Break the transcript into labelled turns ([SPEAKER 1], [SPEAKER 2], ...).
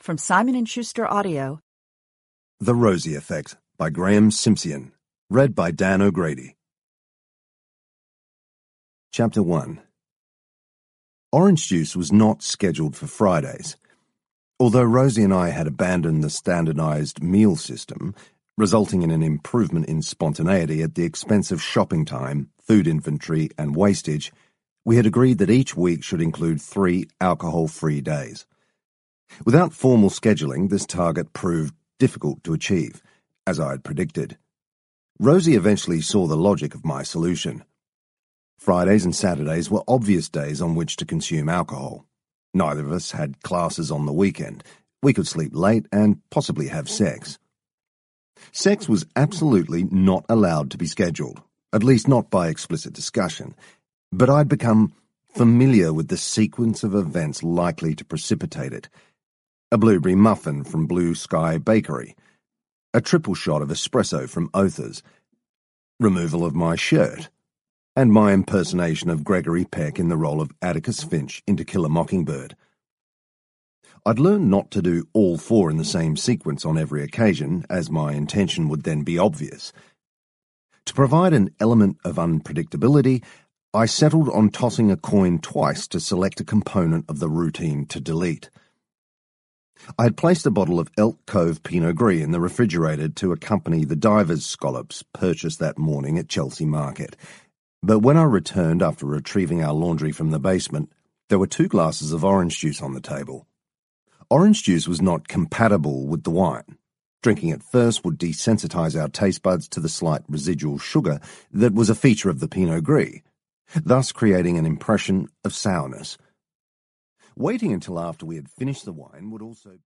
[SPEAKER 1] From Simon & Schuster Audio.
[SPEAKER 2] The Rosie Effect by Graham Simpson. Read by Dan O'Grady. Chapter 1. Orange juice was not scheduled for Fridays. Although Rosie and I had abandoned the standardized meal system, resulting in an improvement in spontaneity at the expense of shopping time, food inventory, and wastage, we had agreed that each week should include 3 alcohol-free days. Without formal scheduling, this target proved difficult to achieve, as I had predicted. Rosie eventually saw the logic of my solution. Fridays and Saturdays were obvious days on which to consume alcohol. Neither of us had classes on the weekend. We could sleep late and possibly have sex. Sex was absolutely not allowed to be scheduled, at least not by explicit discussion, but I'd become familiar with the sequence of events likely to precipitate it. A blueberry muffin from Blue Sky Bakery, a triple shot of espresso from Others, removal of my shirt, and my impersonation of Gregory Peck in the role of Atticus Finch in To Kill a Mockingbird. I'd learned not to do all 4 in the same sequence on every occasion, as my intention would then be obvious. To provide an element of unpredictability, I settled on tossing a coin twice to select a component of the routine to delete. I had placed a bottle of Elk Cove Pinot Gris in the refrigerator to accompany the diver's scallops purchased that morning at Chelsea Market. But when I returned after retrieving our laundry from the basement, there were 2 glasses of orange juice on the table. Orange juice was not compatible with the wine. Drinking it first would desensitize our taste buds to the slight residual sugar that was a feature of the Pinot Gris, thus creating an impression of sourness. Waiting until after we had finished the wine would also